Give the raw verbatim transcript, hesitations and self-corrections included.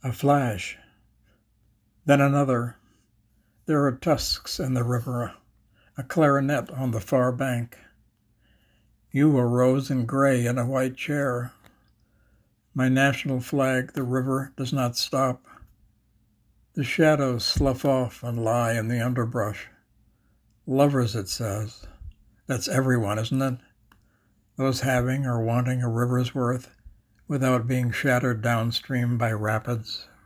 A flash, then another. There are tusks in the river, a clarinet on the far bank. You a rose and gray in a white chair. My national flag, the river, does not stop. The shadows slough off and lie in the underbrush. Lovers, it says. That's everyone, isn't it? Those having or wanting a river's worth without being shattered downstream by rapids.